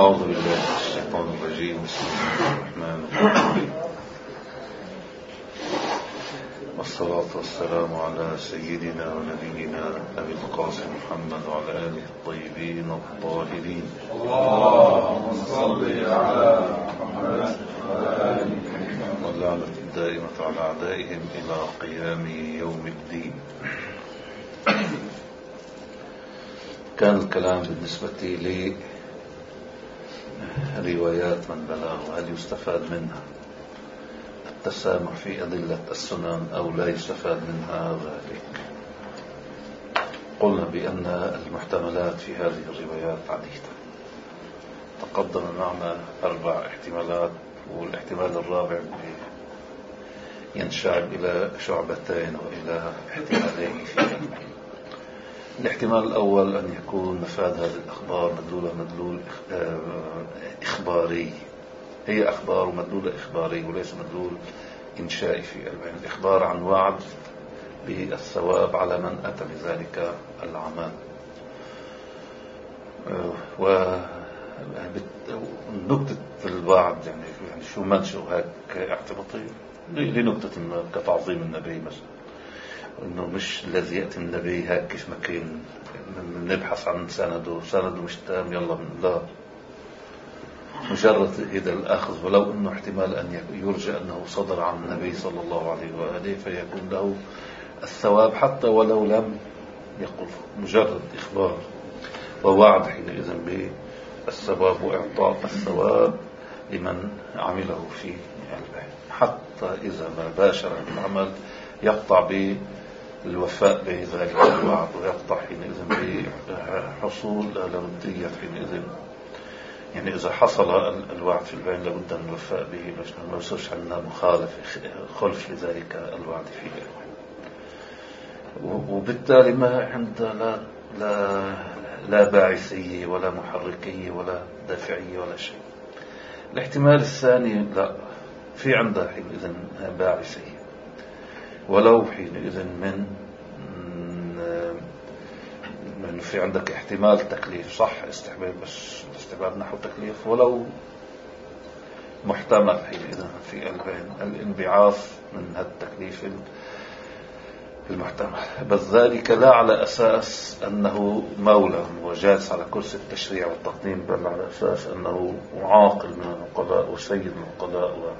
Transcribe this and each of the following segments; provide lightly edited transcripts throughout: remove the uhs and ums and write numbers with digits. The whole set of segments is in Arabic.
أعوذ بالله من الشيطان الرجيم. بسم الله الرحمن الرحيم، والصلاة والسلام على سيدنا ونبينا أبي القاسم محمد وعلى آله الطيبين الطاهرين. اللهم صل على محمد وعلى آل محمد واللعنة الدائمة على أعدائهم إلى قيام يوم الدين. كان الكلام بالنسبة لي روايات من بلغ، هل يستفاد منها التسامح في أدلة السنن أو لا يستفاد منها ذلك؟ قلنا بأن المحتملات في هذه الروايات عديدة. تقدم معنا 4 احتمالات، والاحتمال الرابع ينشعب إلى شعبتين وإلى احتمالين في الاحتمال الأول أن يكون مفاد هذه الأخبار مدلول إخباري، هي أخبار ومدلول إخباري وليس مدلول إنشائي في البين. الإخبار عن وعد بالثواب على من أتى بذلك العمل. ونكتة الوعد يعني شو منشأ هيك اعتباطي لنكتة كتعظيم النبي مثلا، انه مش الذي يأتي من النبي هيك كيف ما كان نبحث عن سنده مش تام يلا لا، مجرد إذا الأخذ، ولو أنه احتمال أن يرجى أنه صدر عن النبي صلى الله عليه وآله فيكون له الثواب حتى ولو لم يقل، مجرد إخبار ووعد حينئذ بالثواب وإعطاء الثواب لمن عمله في البيت، حتى إذا ما باشر العمل يقطع بالوفاء بذلك الوعد، ويقطع حينئذ بحصول لابدية حينئذ، يعني إذا حصل الوعد في البين لابد من الوفاء به، ما يصيرش عندنا خلف لذلك الوعد فيه. وبالتالي ما عندنا لا باعثية ولا محركية ولا دافعية ولا شيء. الاحتمال الثاني لا، في عندها حينئذ باعثية، ولو حينئذ من في عندك احتمال تكليف صح، استحباب، بس استحباب نحو تكليف، ولو محتمل حينئذ في الانبعاث من هالتكليف المحتمل، بس ذلك لا على أساس أنه مولى وجالس على كرسي التشريع والتقنين، بل على أساس أنه عاقل من العقلاء وسيد العقلاء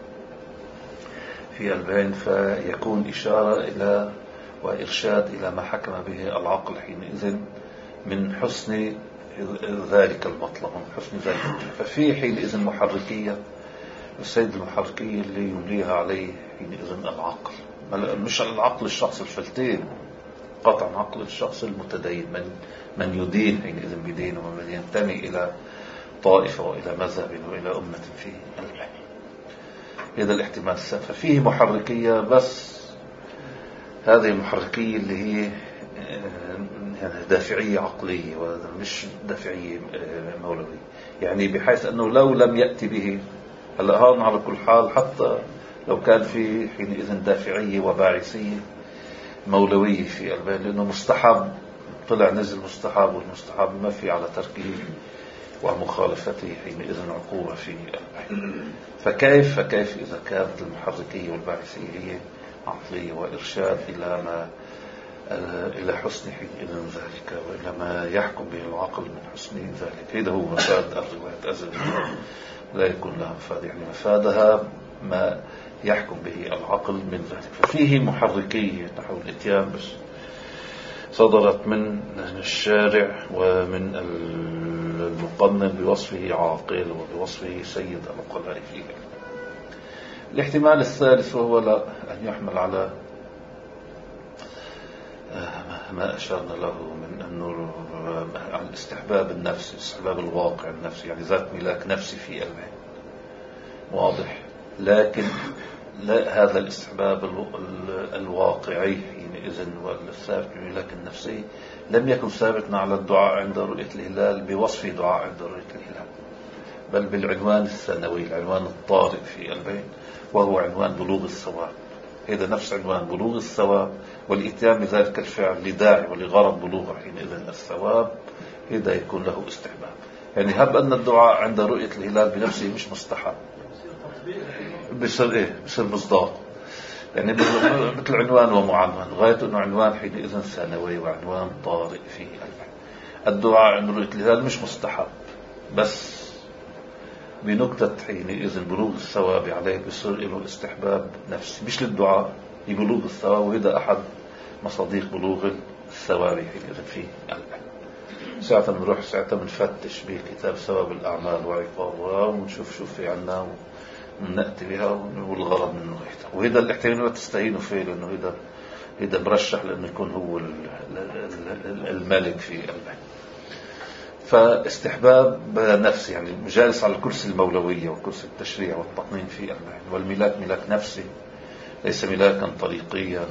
في البين، فيكون إشارة إلى وإرشاد إلى ما حكم به العقل حينئذ من حسن ذلك المطلب، من حسن ذلك المطلب. ففي حينئذ محركية، السيد المحركية اللي يمليها عليه حينئذ العقل، مش العقل الشخص الفلتين، قطعا عقل الشخص المتدين، من يدين حينئذ بدينه، ومن ينتمي إلى طائفة وإلى مذهب وإلى أمة في البين. هذا الاحتمال الثاني، ففيه محركية، بس هذه المحركية اللي هي يعني دافعية عقلية ومش دافعية مولوية، يعني بحيث أنه لو لم يأتي به هلا هون على كل حال، حتى لو كان في حينئذ دافعية وباعثية مولوية في البين، لأنه مستحب طلع نزل مستحب، والمستحب ما في على تركه ومخالفته حينئذ عقوبة في البين. فكيف إذا كانت المحركية والباعثية هي عقلية وإرشاد إلى حسن حينئذ ذلك، وإلى ما يحكم به العقل من حسن ذلك. هذا هو مفاد الرواية أزل، لا يكون لها مفاد، يعني مفادها ما يحكم به العقل من ذلك. ففيه محركية نحو الاتيان، بس صدرت من الشارع ومن المقنن بوصفه عاقل وبوصفه سيد العقلاء فيه. الاحتمال الثالث وهو لا أن يحمل على ما أشرنا له من أنه عن استحباب النفس، استحباب الواقع النفسي، يعني ذات ملاك نفسي في البين واضح، لكن لا هذا الاستحباب الواقعي حينئذ والثابت بملاك النفسي لم يكن ثابتا على الدعاء عند رؤية الهلال بوصفه دعاء عند رؤية الهلال، بل بالعنوان الثانوي، العنوان الطارئ في البين، وهو عنوان بلوغ الثواب. هذا نفس عنوان بلوغ الثواب والإتيان بذلك الفعل لداعي ولغرض بلوغ حينئذ الثواب، هذا يكون له استحباب. يعني هب أن الدعاء عند رؤية الهلال بنفسه مش مستحب، بصير إيه؟ بصير مصداق. يعني مثل عنوان ومعنون، غاية أنه عنوان حينئذ ثانوي وعنوان طارئ فيه الدعاء عند رؤية الهلال مش مستحب، بس بنكتة حينئذ بلوغ الثواب عليه بصير له استحباب نفسي مش للدعاء، لبلوغ الثواب، وهذا أحد مصاديق بلوغ الثواب حينئذ فيه. ساعة بنروح ساعة بنفتش بكتاب ثواب الأعمال وعقابها ونشوف شو في عنا ونأتي بها، والغرض منه هيدا، وهذا الاحتمال تستهينوا فيه، لأنه هذا مرشح لأنه يكون هو الملك في قلبه. فاستحباب نفسي، يعني جالس على كرسي المولوية وكرسي التشريع والتقنين في قلبه، والملاك ملاك نفسي ليس ملاكا طريقيا،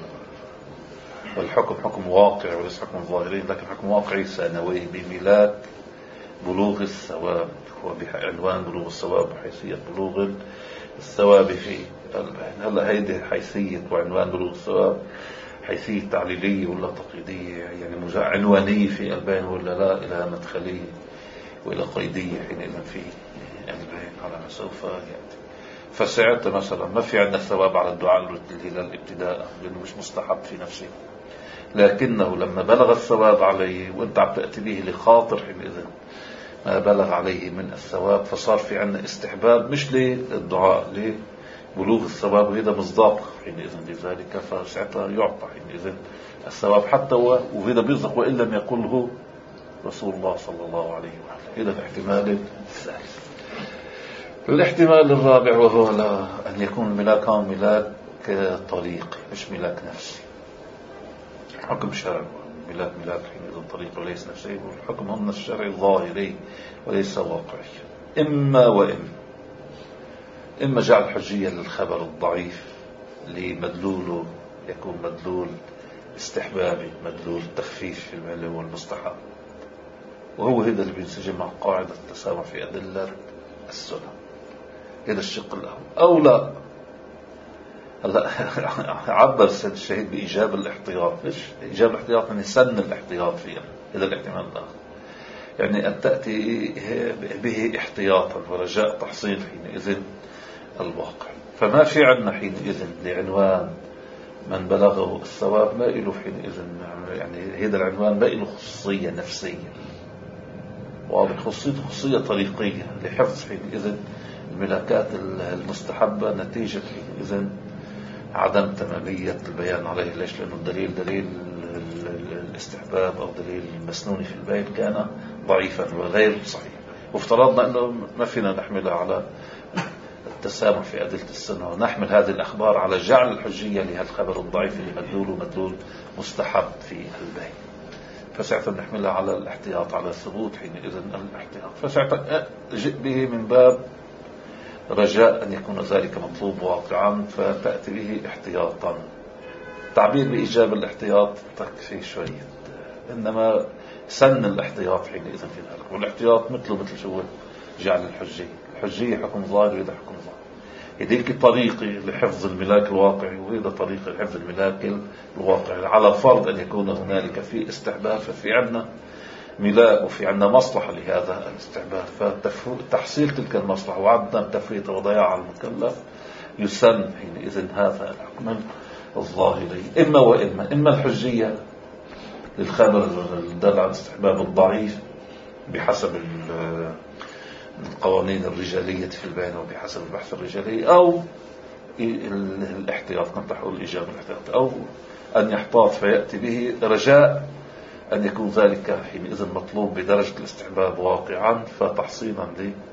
والحكم حكم واقع وليس حكم ظاهري، لكن حكم واقعي ثانوي بملاك بلوغ الثواب، وبعنوان بلوغ الثواب وحيثية بلوغ الثواب في قلبه. هلا هيدي حيثية وعنوان بلوغ الثواب حيثية تعليلية ولا تقييدية، يعني عنوانية في قلبين ولا لا، إلى مدخلية وإلى قيدية حينئذ في قلبين على ما سوف يأتي. فساعتها مثلا ما في عندنا ثواب على الدعاء للهلال ابتداء، لأنه مش مستحب في نفسه، لكنه لما بلغ الثواب عليه وانت عم تأتي به لخاطر حينئذ ما بلغ عليه من الثواب، فصار في عندنا استحباب مش للدعاء، لبلوغ الثواب، وهذا مصداق حينئذ لذلك، فساعتها يعطى حينئذ الثواب حتى وهذا بيصدق وإن لم يقله رسول الله صلى الله عليه وسلم. هذا الاحتمال الثالث. الاحتمال الرابع وهو أن يكون الملاك هو ملاك طريقي مش ملاك نفسي، حكم شرعي، ملاك حينئذ طريقي وليس نفسي، والحكم هنا الشرعي ظاهري وليس واقعي. إما جعل حجية للخبر الضعيف لمدلوله يكون مدلول استحبابي، مدلول تخفيف في المعنى والمستحب، وهو هذا اللي بينسجم مع قاعدة التسامح في أدلة السنة. هذا الشق الأول. أو لا، هلا عبر السيد الشهيد بإيجاب الاحتياط. إيش إيجاب الاحتياط؟ يعني سن الاحتياط فيها. هذا الاحتمال الآخر، يعني أن تأتي به احتياطا ورجاء تحصيل حينئذ الواقع. فما في عندنا حينئذ لعنوان من بلغه الثواب ما إله حينئذ، يعني هذا العنوان ما إله خصوصية نفسية واضح، خصوصية طريقية لحفظ حينئذ الملاكات المستحبة، نتيجة حينئذ عدم تمامية البيان عليه. ليش؟ لأنه الدليل دليل الاستحباب أو دليل المسنون في البيت كان ضعيفا وغير صحيح، وافترضنا أنه ما فينا نحملها على التسامح في أدلة السنة، ونحمل هذه الأخبار على جعل الحجية لهالخبر الضعيف اللي مدلول مستحب في البيت، فساعتها نحملها على الاحتياط، على ثبوت حينئذ الاحتياط. فساعتها جئ به من باب رجاء أن يكون ذلك مطلوب واقعا، فتأتي به احتياطا. تعبير بإيجاب الاحتياط تكفي شوية، إنما سن الاحتياط حينئذ في ذلك، والاحتياط مثله مثل شو جعل الحجية حكم ظاهر، وهذا حكم ظاهر. هذيك طريقي لحفظ الملاك الواقعي، وهذا طريقي لحفظ الملاك الواقعي، على فرض أن يكون هنالك في استحباب، ففي عندنا ملاك وفي عندنا مصلحة لهذا الاستحباب، فتحصيل تلك المصلحة وعدم تفريط وضياع المكلف يسن حينئذ هذا الحكم الظاهري. إما الحجية للخبر الدل على الاستحباب الضعيف بحسب القوانين الرجالية في البيان وبحسب البحث الرجالي، أو الاحتياط، كنت أقول إيجاب الاحتياط، أو أن يحتاط فيأتي به رجاء أن يكون ذلك حينئذ مطلوب بدرجة الاستحباب واقعا، فتحصيلا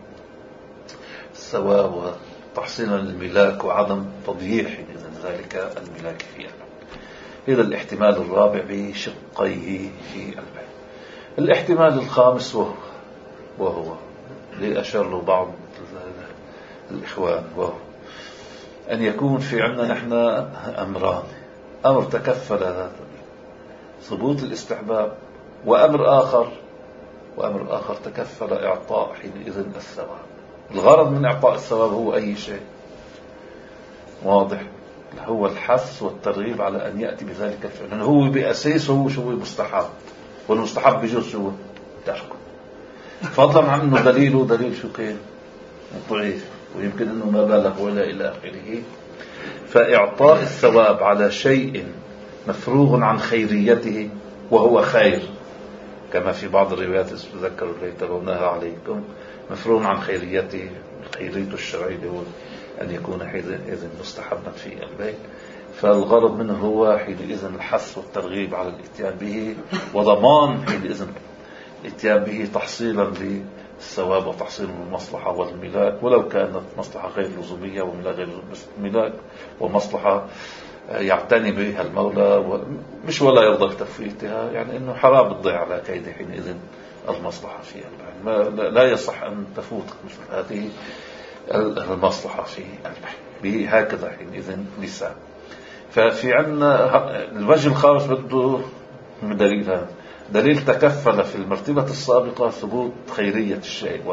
للثواب وتحصيلا للملاك وعدم تضييع حينئذ ذلك الملاك فيها. هذا الاحتمال الرابع بشقيه في البيان. الاحتمال الخامس وهو لأشار له بعض الإخوان، وهو أن يكون في عندنا نحن أمران: أمر تكفل ثبوت الاستحباب، وأمر آخر تكفل إعطاء حينئذ الثواب. الغرض من إعطاء الثواب هو أي شيء واضح، هو الحث والترغيب على أن يأتي بذلك الفعل، لأنه هو بأساسه هو شو مستحب، والمستحب بجوز شو تركه. فضلا عن أنه دليله دليل شو كان ضعيف، ويمكن أنه ما بالغ ولا إلى آخره. فإعطاء الثواب على شيء مفروغ عن خيريته وهو خير، كما في بعض الروايات تذكروا اللي تروناها عليكم، مفروغ عن خيريته، خيريته الشرعية هو أن يكون حينئذ مستحبا في البيت. فالغرض منه هو حينئذ الحث والترغيب على الاتيان به، وضمان حينئذ الاتيان به تحصيلا للثواب وتحصيل المصلحة والملاك، ولو كانت مصلحة غير لزومية وملاك ومصلحة يعتني بها المولى مش ولا يرضى بتفويتها، يعني انه حرام تضيع على كيد حينئذ المصلحة في البحث. لا يصح ان تفوت مثل هذه المصلحة في البحث بهكذا حينئذ لسان. ففي عنا الوجه الخامس بده من دليل، دليل تكفل في المرتبة السابقة ثبوت خيرية الشيء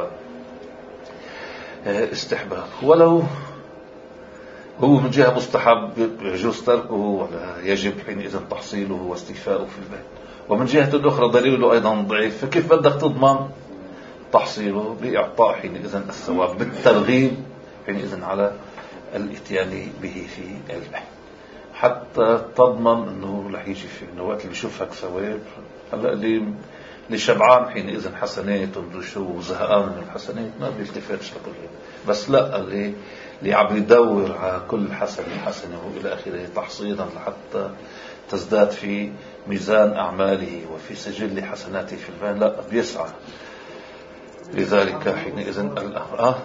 واستحباب، ولو هو من جهة مستحب يجوز تركه ولا يجب حينئذ تحصيله واستيفاؤه في البيت، ومن جهة أخرى دليله أيضا ضعيف. فكيف بدك تضمن تحصيله؟ بإعطاء حينئذ الثواب بالترغيب حينئذ على الاتيان به في البيت، حتى تضمن أنه رح يجي في إنه وقت اللي بيشوفك ثواب. هلا اللي شبعان حينئذ حسنات وزهقان من الحسنات ما بيلتفتش لكل هذا، بس لا اللي عم يدور على كل حسنة وإلى آخره تحصيلا لحتى تزداد في ميزان أعماله وفي سجل حسناته في البان، لا بيسعى لذلك حينئذ الأمر.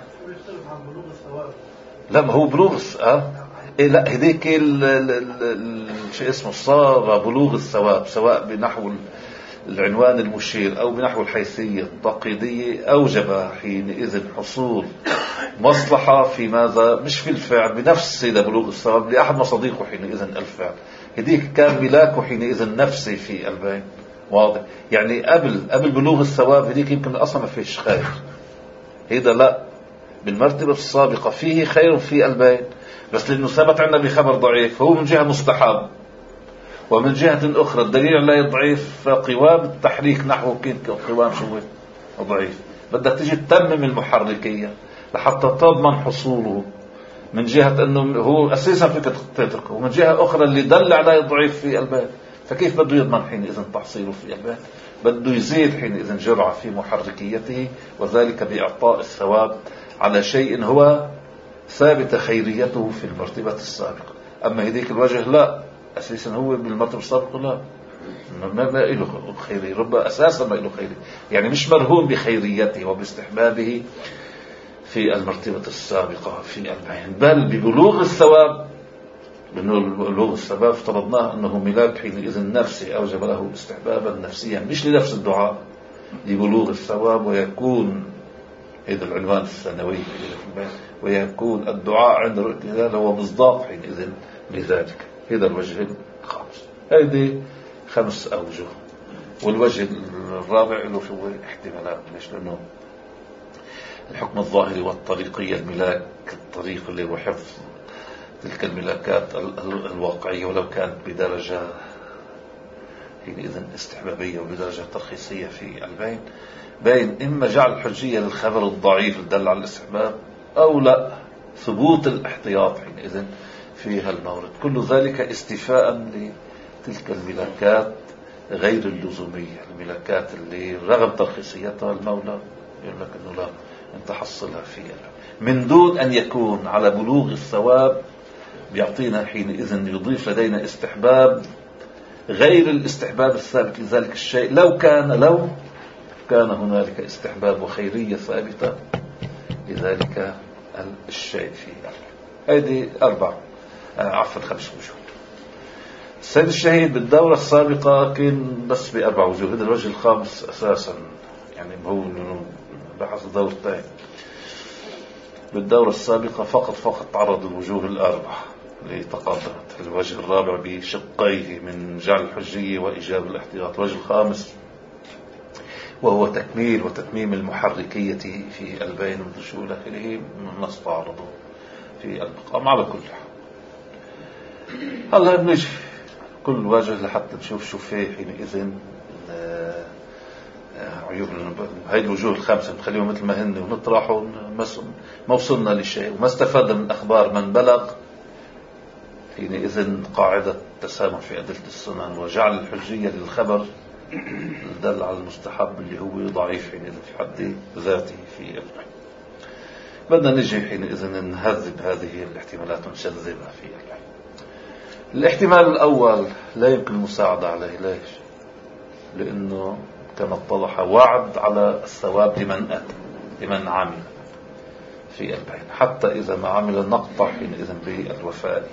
لا ما هو بلوغ إيه لا هديك شيء اسمه صار بلوغ الثواب، سواء بنحو العنوان المشير أو بنحو الحيثية التقييدية، أوجب حينئذ حصول مصلحة في ماذا؟ مش في الفعل بنفسه لبلوغ الثواب لأحد مصادقه حينئذ الفعل، هديك كان ملاكه حينئذ نفسي في البين. واضح؟ يعني قبل بلوغ الثواب هديك يمكن أصلا ما فيش خير، هذا لا، بالمرتبة السابقة فيه خير في البين، بس لأنه ثبت عندنا بخبر ضعيف هو من جهة مستحب، ومن جهة أخرى الدليل عليه ضعيف، فقوام التحريك نحو قوام شو ضعيف، بدك تيجي تتمم المحركية لحتى تضمن حصوله، من جهة أنه هو أساسا فيك تتركه، ومن جهة أخرى اللي دل عليه ضعيف في الباب، فكيف بده يضمن حينئذ تحصيله في الباب؟ بده يزيد حينئذ جرعة في محركيته، وذلك بإعطاء الثواب على شيء هو ثابت خيريته في المرتبة السابقة. أما هذيك الوجه لا، أساسا هو بالمرتبة السابقة لا، ما له خيرية، ربما أساسا ما له خيرية، يعني مش مرهون بخيريته وباستحبابه في المرتبة السابقة في البيان، بل ببلوغ الثواب. بلوغ الثواب افترضناه أنه ملاك حينئذ نفسي أوجب له استحبابا نفسيا مش لنفس الدعاء، لبلوغ الثواب، ويكون هذا العنوان الثانوي ويكون الدعاء عند رؤية الهلال هو مصداق حينئذ لذلك. هذا الوجه الخامس، هذه 5 أوجه. والوجه الرابع له شو احتمالات، ليش؟ لأنه الحكم الظاهري والطريقية، الملاك الطريق اللي هو حفظ تلك الملاكات الواقعية ولو كانت بدرجة حينئذ استحبابية وبدرجة ترخيصية في البين، بين إما جعل الحجية للخبر الضعيف الدل على الاستحباب، أو لا ثبوت الاحتياط حينئذ في هالمورد. كل ذلك استيفاء لتلك الملاكات غير اللزومية، الملاكات اللي رغم ترخيصيتها المولى يقول لك أنه لا أنت حصلها فيها من دون أن يكون على بلوغ الثواب، بيعطينا حينئذ يضيف لدينا استحباب غير الاستحباب الثابت لذلك الشيء، لو كان هنالك استحباب وخيرية ثابتة لذلك الشيء فيه. هذه 5 وجوه. السيد الشهيد بالدورة السابقة كان بس ب4 وجوه، هذا الوجه الخامس أساسا يعني هو بحث دورتين. بالدورة السابقة فقط تعرض الوجوه 4 اللي تقدمت، الوجه الرابع بشقيه من جعل الحجية وإيجاب الاحتياط، الوجه الخامس وهو تكميل وتتميم المحركية في البين والدشول آخره نص تعرضه في المقام. على كل حال هلا بنجي كل وجه لحتى نشوف شو فيه حينئذ عيوب. هاي الوجوه الخمسة نخليهم مثل ما هن ونطرحوا، ما وصلنا لشيء وما استفاد من أخبار من بلغ. حينئذ قاعدة التسامح في أدلة السنن وجعل الحجية للخبر دل على المستحب اللي هو ضعيف حينئذ في حد ذاته في البحث. بدنا نجي حينئذ نهذب هذه الاحتمالات ونشذبها في البحث. الاحتمال الأول لا يمكن المساعدة عليه. ليش؟ لأنه كما اتضح وعد على الثواب لمن أتى، لمن عمل في البحث، حتى إذا ما عمل نقطع حينئذ بالوفاء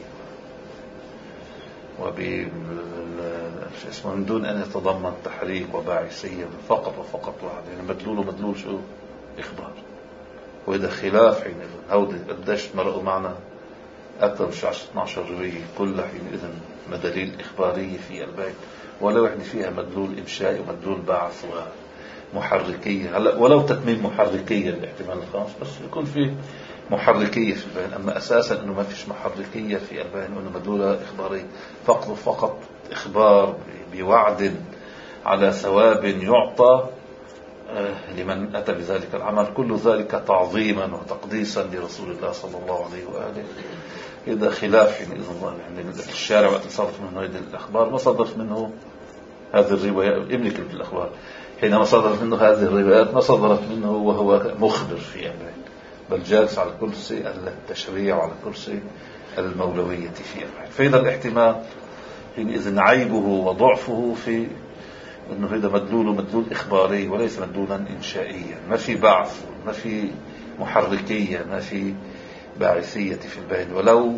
من دون أن يتضمن تحريك وباعثية، فقط وفقط واحد. يعني مدلول شو؟ إخبار. وإذا خلاف حينئذ هودي قديش مرقوا معنا أكثر من 12 رواية كلها حينئذ مدليل إخبارية في البيت، ولو يعني فيها مدلول إنشائي ومدلول بعث ومحركية. هلا ولو تتميم محركية الاحتمال الخامس، بس يكون في محركية في البيان. أما أساسا أنه ما فيش محركية في البيان، أنه مدلولة إخبارية فقط إخبار بوعد على ثواب يعطى لمن أتى بذلك العمل، كل ذلك تعظيما وتقديسا لرسول الله صلى الله عليه وآله. إذا خلاف حينئذ يعني الشارع وقت صدرت منه هذه الأخبار، ما صدرت منه هذه الروايات. املك الأخبار حينما صدرت منه هذه الروايات ما صدرت منه وهو مخبر في أمره، بل جالس على كرسي التشريع وعلى كرسي المولوية في أمره. فإذا الاحتمال حينئذ عيبه وضعفه في أنه هذا مدلول إخباري وليس مدلولا إنشائيا، ما في بعث، ما في محركية، ما في باعثية في البين، ولو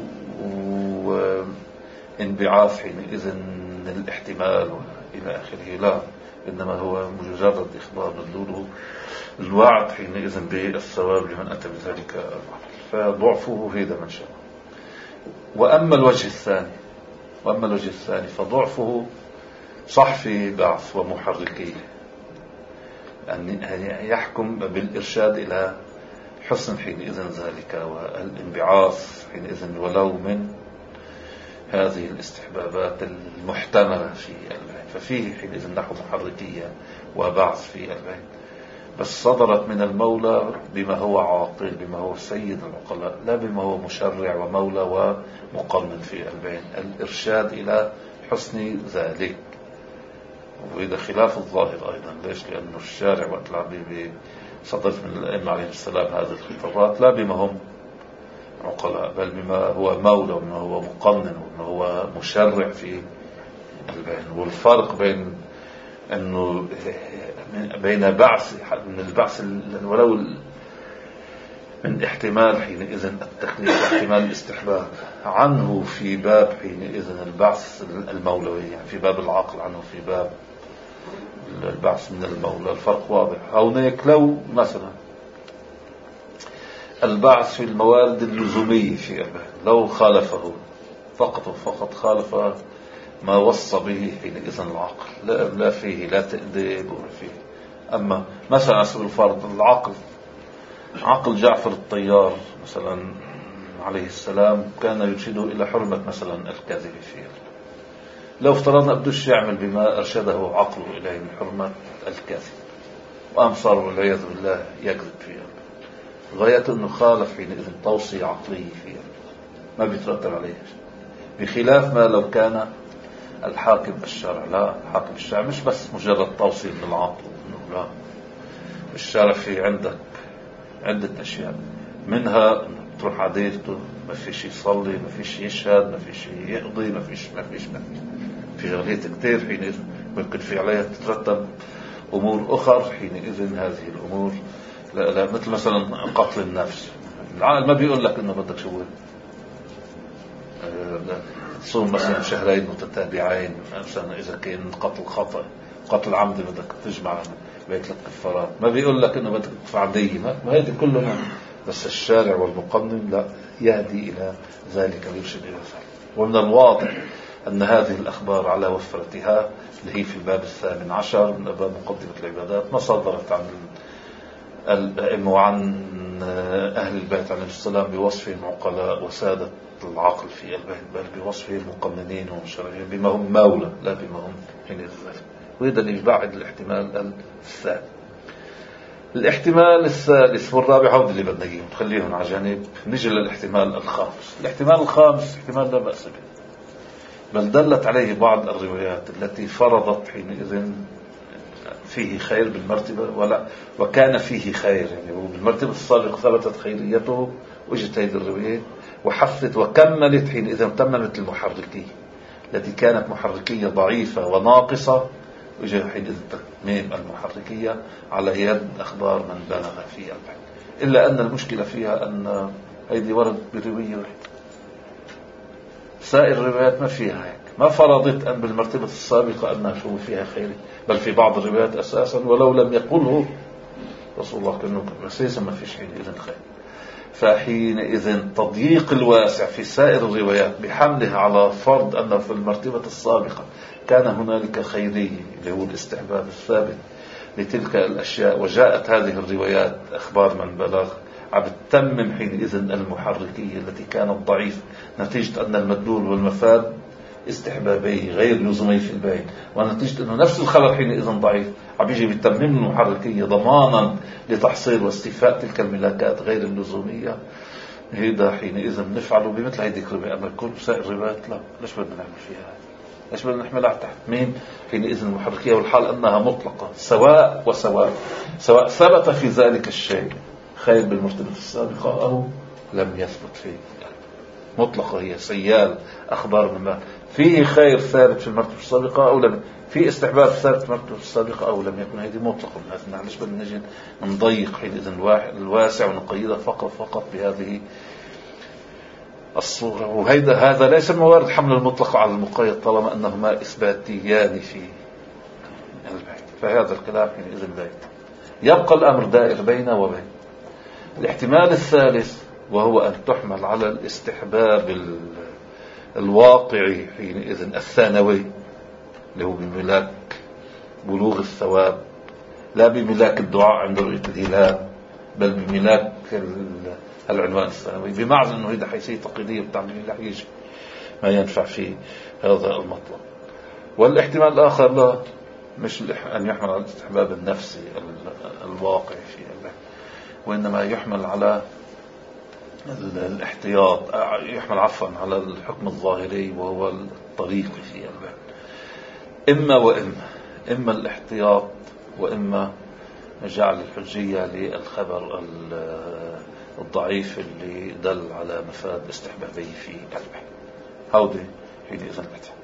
انبعاث حينئذ الاحتمال إلى آخره. لا، إنما هو مجرد إخبار مدلوله الوعد حينئذ بالثواب لمن أتى بذلك العمل، فضعفه هذا من شاء. وأما الوجه الثاني فضعفه صح في بعث ومحركية، أن يحكم بالإرشاد إلى حسن حينئذ ذلك والانبعاث حينئذ ولو من هذه الاستحبابات المحتملة في البين، ففيه حينئذ نحو محركية وبعث في البين، بس صدرت من المولى بما هو عاقل، بما هو سيد العقلاء، لا بما هو مشرع ومولى ومقنن في البين. الإرشاد إلى حسن ذلك، وإذا خلاف الظاهر أيضا. ليش؟ لأنه الشارع وقت العبيبي صدرت من الأئمة عليه السلام هذه الخطابات لا بما هم عقلاء، بل بما هو مولى وبما هو مقنن وبما هو مشرع في البين. والفرق بين أنه بين بعث من البعث ولو من احتمال حينئذ التكليف واحتمال الاستحباب عنه في باب حينئذ البعث المولوي، يعني في باب العقل عنه في باب البعث من المولى، الفرق واضح. هناك لو مثلا البعث في الموارد اللزومية في الباب لو خالفه فقط خالف ما وصى به حينئذ العقل، لا فيه لا تأديب ولا فيه. أما مثلا على سبيل الفرض العقل، عقل جعفر الطيار مثلا عليه السلام كان يرشده إلى حرمة مثلا الكذب فيه. لو افترضنا بدوش يعمل بما أرشده عقله إليه من حرمة الكذب، وقام صار والعياذ بالله يكذب فيه، غايته أنه خالف حينئذ توصية عقلية فيه ما بيترتب عليه، بخلاف ما لو كان الحاكم الشرع. لا، الحاكم الشرع مش بس مجرد توصية من العقل، لا، الشرع في عندك عدة أشياء، منها تروح عديرته، ما فيش يصلي، ما فيش يشهد، ما فيش يقضي، ما فيش في غالية كتير حينئذ ممكن في عليها تترتب أمور أخر حينئذ. هذه الأمور لا مثل مثلا قتل النفس، العقل ما بيقول لك إنه بدك شو تصوم مثلا شهرين متتابعين مثلا، إذا كان قتل خطأ، قتل عمد بدك تجمع بين 3 كفارات، ما بيقول لك إنه بدك تدفع دية، ما هذه كلها. بس الشارع والمقنن لا يهدي إلى ذلك ويرشد إلى ذلك. ومن الواضح أن هذه الأخبار على وفرتها اللي هي في الباب 18 من أبواب مقدمة العبادات ما صدرت عن الأئمة وعن أهل البيت عليه السلام بوصفهم عقلاء وسادة العقل في البيت، بل بوصفهم مقننين ومشرعين بما هم مولى لا بما هم حين ذلك. وهذا اللي يبعد الاحتمال الثاني. الاحتمال الثالث والرابع هو اللي بدنا اياهم نخليهم على جانب. نجي للاحتمال الخامس. الاحتمال الخامس احتمال لا بأس به، بل دلت عليه بعض الروايات التي فرضت حينئذ فيه خير بالمرتبة وكان فيه خير، يعني بالمرتبة السابقة ثبتت خيريته، وجدت هذه الروايات وحثت وكملت حينئذ تممت المحركية التي كانت محركية ضعيفة وناقصة، وجد حينئذ تتميم المحركية على يد أخبار من بلغ في البحث. إلا أن المشكلة فيها أن هذه ورد برواية واحدة، سائر الروايات ما فيها هيك، ما فرضت أن بالمرتبة السابقة أنها شو فيها خير، بل في بعض الروايات أساسا ولو لم يقله رسول الله كأنه أساسا ما فيش حينئذ خير. فحينئذ تضييق الواسع في سائر الروايات بحملها على فرض أن في المرتبة السابقة كان هنالك خيرية اللي هو الاستحباب الثابت لتلك الأشياء، وجاءت هذه الروايات أخبار من بلغ عم تتمم حينئذ المحركية التي كانت ضعيفة، نتيجة أن المدلول والمفاد استحبابي غير لزومي في البين، ونتيجة أنه نفس الخبر حينئذ ضعيف عم يجي بتمم المحركية ضمانا لتحصيل واستيفاء تلك الملاكات غير اللزومية. هذا حينئذ نفعله بمثل هذه الرواية. أما كل سائر الروايات لا، ليش بدنا نعمل فيها؟ ليش بدنا نحملها تحت مين حينئذ المحركية، والحال أنها مطلقة سواء وسواء، سواء ثبت في ذلك الشيء خير بالمرتبة السابقة أو لم يثبت فيه، مطلقة هي سيال أخبار من فيه خير ثابت في المرتبة السابقة أو لم، في استحباب ثابت في المرتبة السابقة أو لم يكن، هذه مطلقة. ليش بدنا نجي نضيق حينئذ الواسع ونقيدها فقط بهذه الصورة؟ هذا ليس موارد حمل المطلق على المقيد طالما أنهما إثباتيان في البيت، فهذا الكلام حينئذ بيت. يبقى الأمر دائر بين وبين. الاحتمال الثالث وهو أن تحمل على الاستحباب الواقعي حينئذ الثانوي اللي هو بملاك بلوغ الثواب، لا بملاك الدعاء عند رؤية الهلال، بل بملاك العنوان الثانوي، بمعنى أنه هذا حيثية تقليدية بتعمل لا يجي ما ينفع فيه هذا المطلب. والاحتمال الآخر لا، مش أن يحمل على الاستحباب النفسي الواقعي فيه، وإنما يحمل على الاحتياط، يحمل عفوا على الحكم الظاهري وهو الطريقي في الباب. إما وإما، إما الاحتياط وإما جعل الحجية للخبر الضعيف اللي دل على مفاد استحبابي في الباب. هودي حينئذ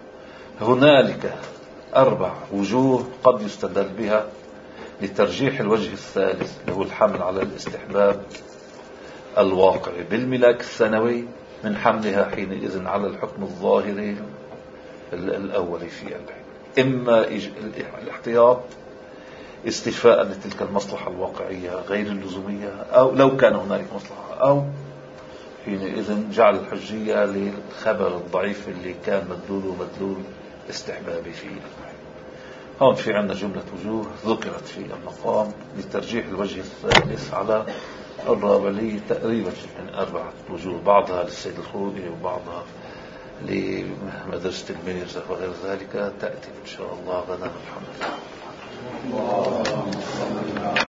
هنالك 4 وجوه قد يستدل بها لترجيح الوجه الثالث اللي هو الحمل على الاستحباب الواقعي بالملاك الثانوي من حملها حينئذ على الحكم الظاهري الأولي في البحث. إما الاحتياط استيفاء لتلك المصلحة الواقعية غير اللزومية أو لو كان هنالك مصلحة، أو حينئذ جعل الحجية للخبر الضعيف اللي كان مدلول استحبابي في البحث. هون في عندنا جملة وجوه ذكرت في المقام لترجيح الوجه الثالث على الرابع لي تقريبا من 4 وجوه، بعضها للسيد الخوئي وبعضها لمدرسة الميرزا وغير ذلك تأتي إن شاء الله غدا. الحمد لله.